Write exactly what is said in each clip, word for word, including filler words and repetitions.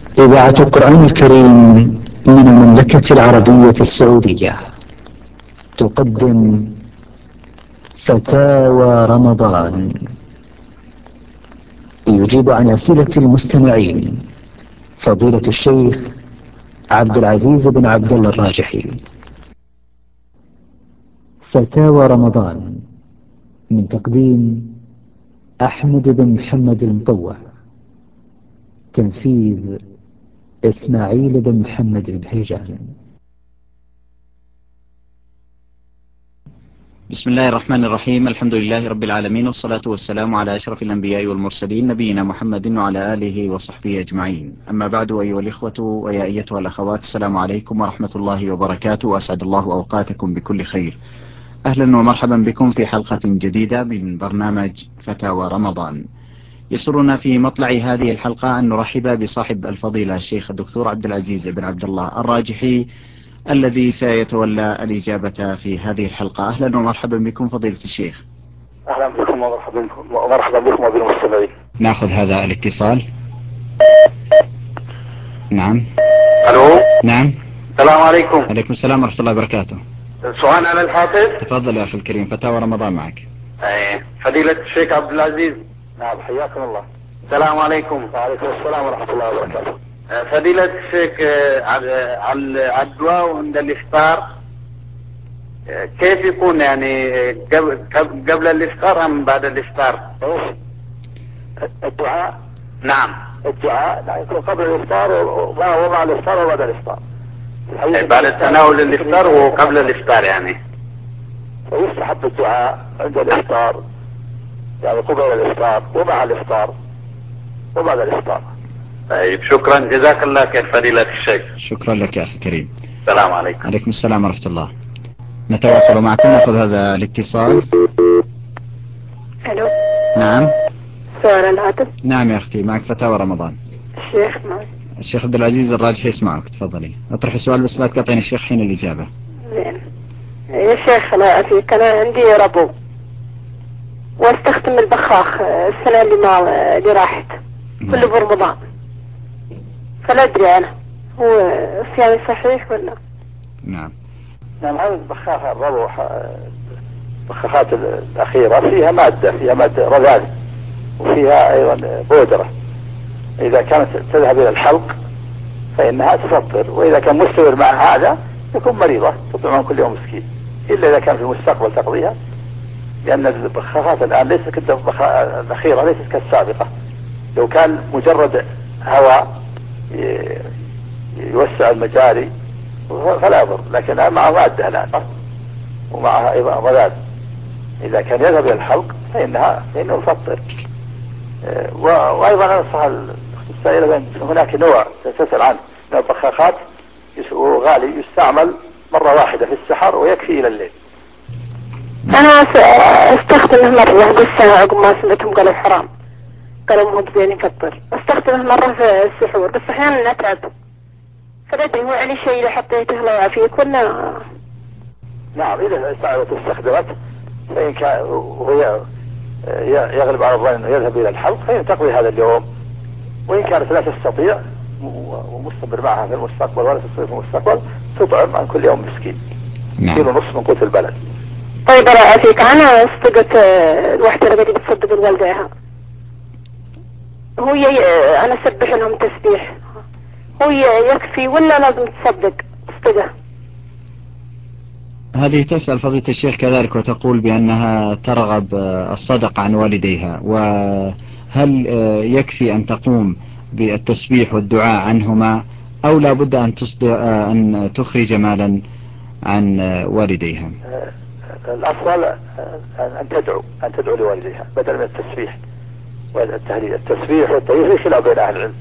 إذاعة القرآن الكريم من المملكة العربية السعودية تقدم فتاوى رمضان، يجيب عن أسئلة المستمعين فضيلة الشيخ عبد العزيز بن عبد الله الراجحي. فتاوى رمضان من تقديم أحمد بن محمد المطوع، تنفيذ إسماعيل بن محمد البهيجان. بسم الله الرحمن الرحيم. الحمد لله رب العالمين، والصلاة والسلام على أشرف الأنبياء والمرسلين، نبينا محمد وعلى آله وصحبه أجمعين. أما بعد، أيها الإخوة ويا أيتها الأخوات، السلام عليكم ورحمة الله وبركاته، وأسعد الله أوقاتكم بكل خير. أهلا ومرحبا بكم في حلقة جديدة من برنامج فتاوى رمضان. يسرنا في مطلع هذه الحلقة أن نرحب بصاحب الفضيلة الشيخ الدكتور عبد العزيز بن عبد الله الراجحي، الذي سيتولى الإجابة في هذه الحلقة. أهلا ومرحبا بكم فضيلة الشيخ. أهلا بكم ومرحبا بكم ومرحبا بكم وبالمستمعين. نأخذ هذا الاتصال. نعم. ألو. نعم. السلام عليكم. عليكم السلام ورحمة الله وبركاته. سؤال على الحافظ. تفضل يا أخي الكريم، فتاوى رمضان معك. أيه. فضيلة الشيخ عبد العزيز. نعم، حياكم الله. السلام عليكم. وعليكم السلام ورحمة الله وبركاته. فضيلة الشيخ، على الدعاء عند الإفطار كيف يكون؟ يعني قبل قبل الإفطار أم بعد الإفطار؟ الدعاء. نعم. الدعاء لا يكون قبل الإفطار ومع الإفطار وبعد الإفطار. بعد التناول الإفطار وقبل الإفطار يعني. ويستحب الدعاء عند الإفطار، يعني قبل الإفطار ومع الإفطار وبعد الإفطار. طيب، شكرا، جزاك الله خير فضيلة الشيخ. شكرا لك يا أخي الكريم. السلام عليكم. عليكم السلام ورحمة الله. نتواصل معكم، نأخذ هذا الاتصال. الو. نعم. سؤال الهاتف. نعم يا أختي، معك فتاوى رمضان. الشيخ معي. الشيخ عبد العزيز الراجحي يسمعك، تفضلي اطرح السؤال بس لا تقطعين الشيخ حين الإجابة. زين يا شيخ، أنا أفيك، أنا عندي ربو واستخدم البخاخ السنة اللي ما اللي راحت كله برمضان، فلا أدري أنا هو صيامي صحيح ولا؟ نعم. نعم، هذا البخاخ الربو، البخاخات الأخيرة فيها مادة فيها مادة رذاذ وفيها أيضا بودرة. إذا كانت تذهب إلى الحلق فإنها تفطر، وإذا كان مستمر مع هذا تكون مريضة تطعمها كل يوم مسكين، إلا إذا كان في المستقبل تقضيها، لأن البخاخات الآن ليست كالبخاخات الأخيرة، ليست كالسابقة. لو كان مجرد هواء يوسع المجاري فلا يضر، لكن مع مادة الآن ومعها أيضا رذاذ، إذا كان يذهب إلى الحلق فإنها فإنه يفطر. وأيضا أنصح السائلة بأن هناك نوع تسأل عنه من البخاخات غالي يستعمل مرة واحدة في السحر ويكفي إلى الليل. أنا استخدمه مرة بالسنة عقب ما سمعتهم قالوا حرام، قالوا مو بزين يفطر. استخدمه مرة في السحور بس أحيانا أتعب، فبدي هو علي شيء إذا حطيته الله يعافيك ولا؟ نعم، إذا استخدمت فإن كان وهي يغلب على الظن أنه يذهب إلى الحلق فإن تقضي هذا اليوم، وإن كانت لا تستطيع ومستمر معها في المستقبل ولا تستطيع في المستقبل تطعم عن كل يوم مسكين. نعم. كيلو نصف من قوت البلد. طيب الله يعافيك، أنا صدقت الوحدة اللي بدي تصدق الوالديها، هو ي... أنا أسبح لهم تسبيح، هو يكفي ولا لازم تصدق صدقه؟ هذه تسأل فضيلة الشيخ كذلك وتقول بأنها ترغب الصدقة عن والديها، وهل يكفي أن تقوم بالتسبيح والدعاء عنهما أو لا بد أن أن تخرج مالا عن والديها؟ الأفضل أن تدعو أن تدعو لوالديها بدل من التسبيح والتهليل. التسبيح والتهليل في خلاف بين أهل العلم.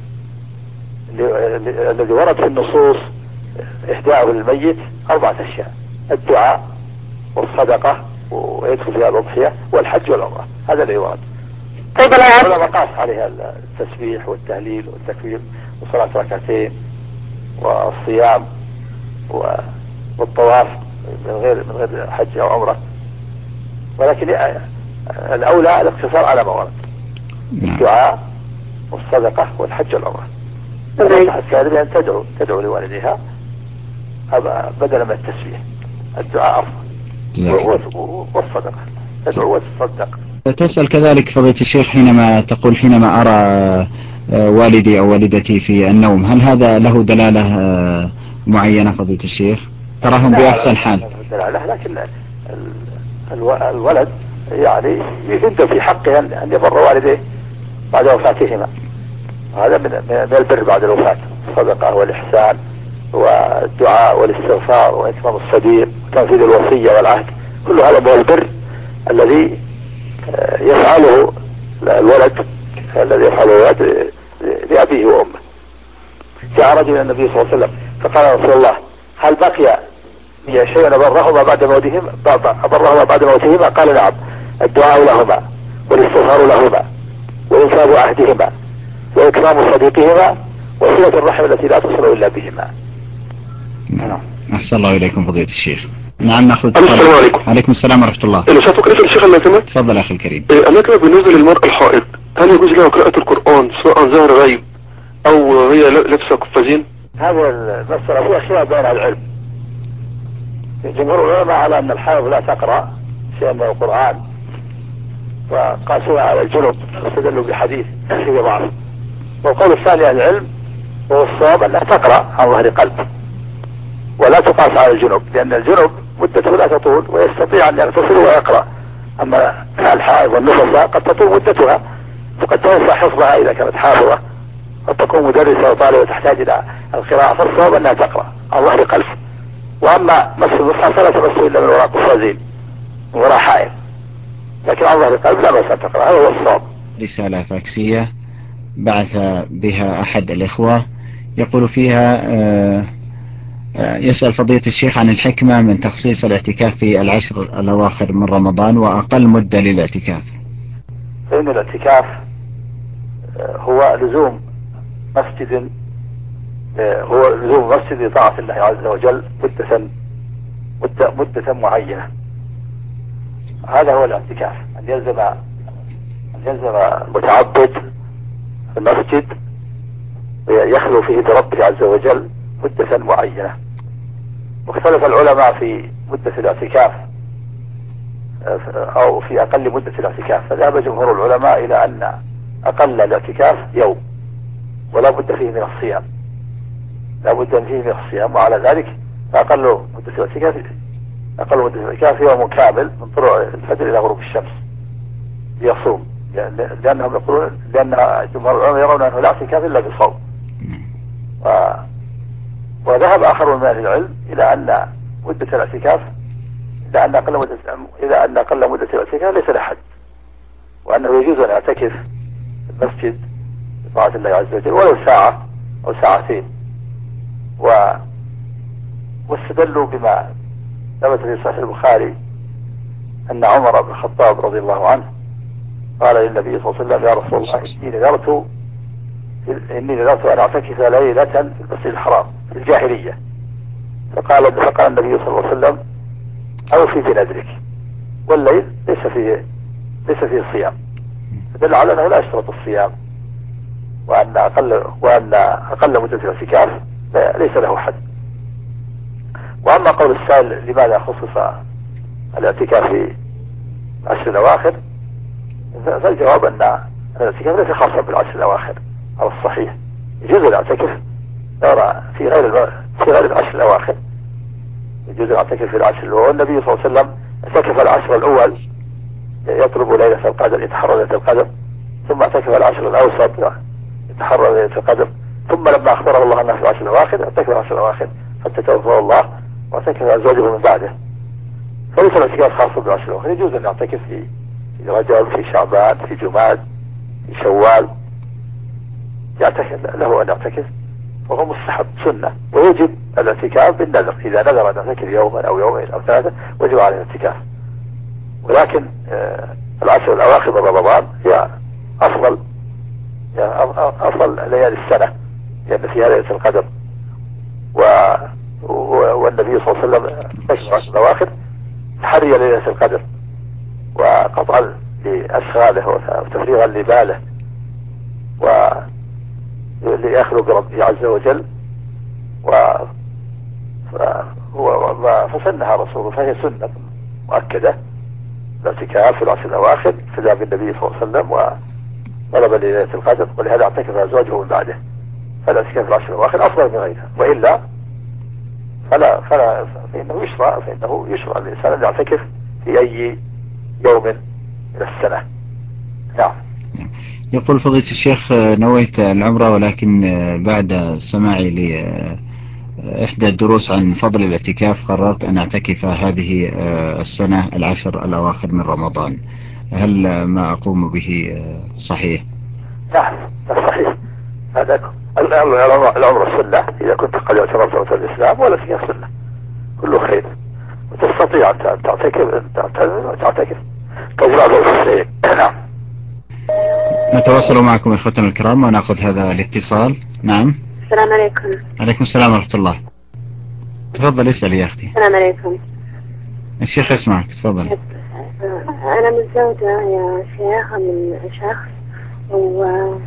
الذي ورد في النصوص إهداءه للميت أربعة أشياء: الدعاء والصدقة ويدخل فيها الأضحية والحج والعمرة، هذا الذي ورد. طيب العلماء قاس عليها التسبيح والتهليل والتكبير وصلاة ركعتين والصيام والطواف من غير من غير حج أو عمرة، ولكن الأولى الاقتصار على ما ورد: الدعاء والصدقة والحج والعمرة. الثالثة أن تدعو تدعو لوالديها بدلا من التسبيح، الدعاء أفضل والصدقة، تدعو وتصدق. تسأل كذلك فضيلة الشيخ حينما تقول حينما أرى والدي أو والدتي في النوم، هل هذا له دلالة معينة فضيلة الشيخ؟ تراهم بأحسن حال؟ دلالة، لكن الولد يعني يجد في حقه أن يبر والديه بعد وفاتهما، هذا من البر بعد الوفاة، الصدقة والإحسان والدعاء والاستغفار وإتمام الصديق وتنفيذ الوصية والعهد، كل هذا من البر الذي يفعله الولد الذي يفعله الولد لأبيه وأمه. جاء رجل النبي صلى الله عليه وسلم فقال رسول الله هل بقي لي شيء أبرهما بعد موتهما أبرهما بعد موتهما؟ قال نعم، الدعاء لهما والاستغفار لهما وإنفاذ عهدهما وإكرام صديقهما وصلة الرحم التي لا تصل إلا بهما. نعم. أحسن الله إليكم فضيلة الشيخ. نعم ناخذ. السلام عليكم. عليكم السلام ورحمة الله. أنا شايف قراءة الشيخ اللازمة. تفضل أخي الكريم. إيه أنا كده بالنسبة للمرأة الحائض، هل يجوز لها قراءة القرآن سواء ظهر غيب أو هي لابسة قفازين؟ هذا المسألة فيها خلاف بين العلم. جمهور العلماء على أن الحائض لا تقرأ شيئا من القرآن، وقاسوها على الجنب واستدلوا بحديث فيه ضعف. والقول الثاني عن العلم هو الصواب أنها تقرأ عن ظهر قلب ولا تقاس على الجنب، لأن الجنب مدته لا تطول ويستطيع أن يغتسل ويقرأ، أما الحائض والنفساء قد تطول مدتها وقد تنسى حفظها إذا كانت حافظة، قد تكون مدرسة وطالبة تحتاج إلى القراءة، فالصواب أنها تقرأ عن ظهر قلب. وأما مس المصحف فلا تمسه إلا من وراء قفازين من وراء حائض، لكن عن ظهر قلب لا بأس أن تقرأ، هذا هو الصواب. رسالة فاكسية بعث بها أحد الإخوة يقول فيها آه يسأل فضيلة الشيخ عن الحكمة من تخصيص الاعتكاف في العشر الأواخر من رمضان وأقل مدة للاعتكاف. فإن الاعتكاف هو لزوم مسجد هو لزوم مسجد لطاعة الله عز وجل مدة مدة مدة معينة، هذا هو الاعتكاف، أن يلزم أن يلزم المتعبد في المسجد يخلو فيه بربه عز وجل مدة معينة. واختلف العلماء في مدة الاعتكاف أو في أقل مدة الاعتكاف، فذهب جمهور العلماء إلى أن أقل الاعتكاف يوم ولا بد فيه من الصيام، لا بد فيه من الصيام، وعلى ذلك أقل مدة الاعتكاف أقل مدة الاعتكاف يوم كامل من طلوع الفجر إلى غروب الشمس يصوم، لأنهم يقولون لأن جمهور العلماء يرون أنه لا اعتكاف إلا بصوم. و... وذهب آخر من أهل العلم إلى أن مدة الاعتكاف إلى أن أقل مدة إلى أن أقل مدة الاعتكاف ليس له حد، وأنه يجوز أن يعتكف في المسجد بطاعة الله عز وجل ولو ساعة أو ساعتين. و... واستدلوا بما ثبت في صحيح البخاري أن عمر بن الخطاب رضي الله عنه قال للنبي صلى الله عليه وسلم يا رسول الله إني نذرت إني نذرت أن أعتكف ليلة في المسجد الحرام في الجاهلية، فقال فقال النبي صلى الله عليه وسلم أوفي بنذرك، والليل ليس فيه ليس فيه صيام، فدل على أنه لا يشترط الصيام، وأن أقل وأن أقل مدة الاعتكاف ليس له حد. وأما قول السائل لماذا خصص الاعتكاف في العشر الأواخر، فالجواب أن الاعتكاف ليس خاصا بالعشر الأواخر على الصحيح، يجوز أن يعتكف في غير في غير العشر الأواخر، يجوز أن يعتكف في العشر الأول، والنبي صلى الله عليه وسلم اعتكف العشر الأول يطلب ليلة القدر يتحرى ليلة القدر، ثم اعتكف العشر الأوسط يتحرى ليلة القدر، ثم لما أخبره الله أنه في العشر الأواخر اعتكف العشر الأواخر حتى توفاه الله واعتكف أزواجه من بعده. فليس الاعتكاف خاص بالعشر الأواخر، يجوز أن يعتكف في في رجب في شعبان في جماد في شوال، يعتكف له أن يعتكف، وهو مستحب سنة. ويجب الاعتكاف بالنذر، إذا نذر أن يعتكف يوما أو يومين أو ثلاثة وجب عليه الاعتكاف. ولكن آه العشر الأواخر من رمضان هي أفضل يعني أفضل ليالي السنة، لأن فيها ليلة القدر، و... والنبي صلى الله عليه وسلم اعتكف العشر الأواخر تحري ليلة القدر وقطعا لأشغاله وتفريغا لباله، و... ليخلق ربي عز وجل، و فهو فسنها رسوله، فهي سنة مؤكدة الاعتكاف في العشر الأواخر ابتداء بالنبي صلى الله عليه وسلم وطلبا لليلة القدر، ولهذا اعتكف أزواجه من بعده. فالاعتكاف في العشر الأواخر أفضل من غيرها، وإلا فلا فلا فإنه يشرع فإنه يشرع للإنسان أن يعتكف في أي يوم من السنة. نعم. يقول فضيلة الشيخ نويت العمرة، ولكن بعد سماعي لإحدى الدروس عن فضل الاعتكاف قررت أن أعتكف هذه السنة العشر الأواخر من رمضان. هل ما أقوم به صحيح؟ نعم صحيح. هذا العمرة سنة إذا كنت قد اعترفت الإسلام، ولا فيها سنة كله خير، وتستطيع أن تعتكف أن تعتكف كوراء. نعم. نتواصل معكم إخوتنا الكرام ونأخذ هذا الاتصال. نعم. السلام عليكم. عليكم السلام ورحمة الله. تفضل اسأل يا أختي. السلام عليكم. الشيخ يسمعك، تفضل. أنا متزوجة يا شيخ من شخص، و...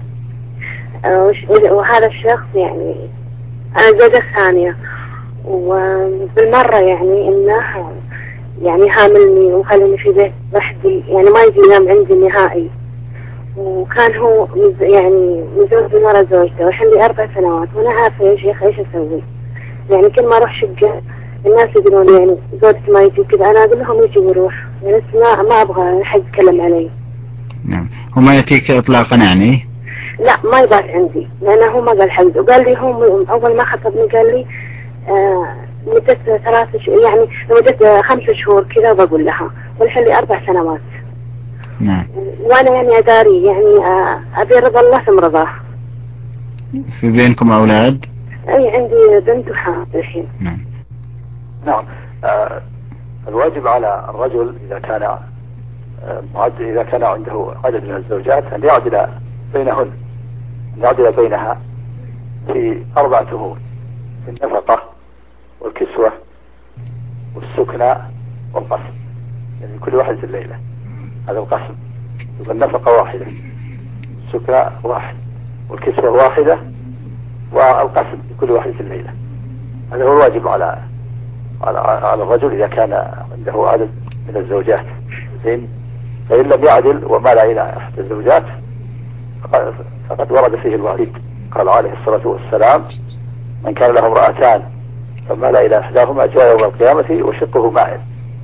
وهذا الشخص يعني أنا زوجة ثانية، وبالمرة يعني إنه يعني هاملني وخلني في بيت وحدي، يعني ما يجي ينام عندي نهائي. وكان هو يعني متزوج من ورا زوجته، والحين لي أربع سنوات وأنا عارفة يا شيخ إيش أسوي. يعني كل ما أروح شقة الناس يقولون يعني زوجتك ما يجي كذا، أنا أقول لهم يجي ويروح، يعني ما ما أبغى حد يتكلم علي. نعم. هو ما يأتيك إطلاقا يعني؟ لا ما يبات عندي، لأنه هو ما قال حد، وقال لي هم أول ما خطبني قال لي آه مدة ثلاث شهور، يعني مدة خمس شهور كذا بقول لها، والحين لي أربع سنوات. نعم. وأنا يعني أداري يعني آه أبي رضا الله ثم رضاه. في بينكم أولاد؟ أي عندي بنت وحامل الحين. نعم. نعم. آه الواجب على الرجل إذا كان آه معد إذا كان عنده عدد من الزوجات أن يعدل بينهن، أن يعدل بينها في أربعة أمور: في النفقة والكسوة والسكنى والقسم. يعني كل واحد في الليلة، هذا القسم. النفقة واحدة، السكنى واحد، والكسوة واحدة، والقسم لكل واحد في الليلة. هذا هو الواجب على على على الرجل إذا كان عنده عدد من الزوجات. فإن فإن لم يعدل ومال إلى إحدى الزوجات فقد ورد فيه الوعيد. قال عليه الصلاة والسلام: من كان له امرأتان فمال إلى إحداهما جاء يوم القيامة وشقه مائل.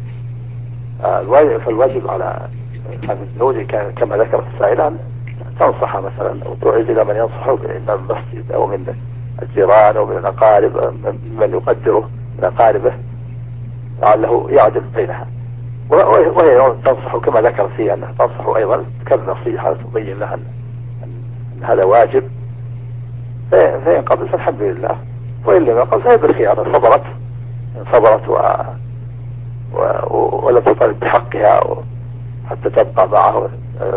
فالواجب على هذا الزوج كما ذكرت السائلة أن تنصح مثلا أو تعيد إلى من ينصحه من المسجد أو من الجيران أو من الأقارب، من يقدره من أقاربه، لعله يعدل بينها. وهي تنصح كما ذكرت فيها أنها تنصح أيضا كالنصيحة، تبين لها أن هذا واجب. فإن قبل فالحمد لله، وإن لم يقبل فهي بالخيار، صبرت صبرت و... و... ولم تطالب بحقها حتى تبقى معه.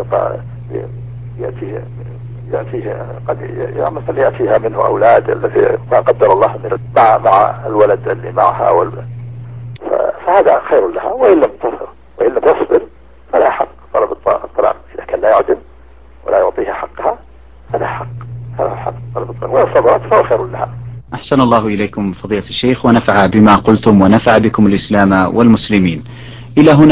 يأتيه يأتيه قد مثلا يأتيها منه أولاد الذي ما قدر الله مع مع الولد اللي معها وال... فهذا خير لها. وإن لم تصبر وإن لم تصبر فلا حق طلب الطلاق. إذا كان لا يعدل ولا يعطيها حقها فلا حق فلا حق طلب الطلاق. وإن صبرت فهو خير لها. أحسن الله إليكم فضيلة الشيخ، ونفع بما قلتم ونفع بكم الإسلام والمسلمين. إلى هنا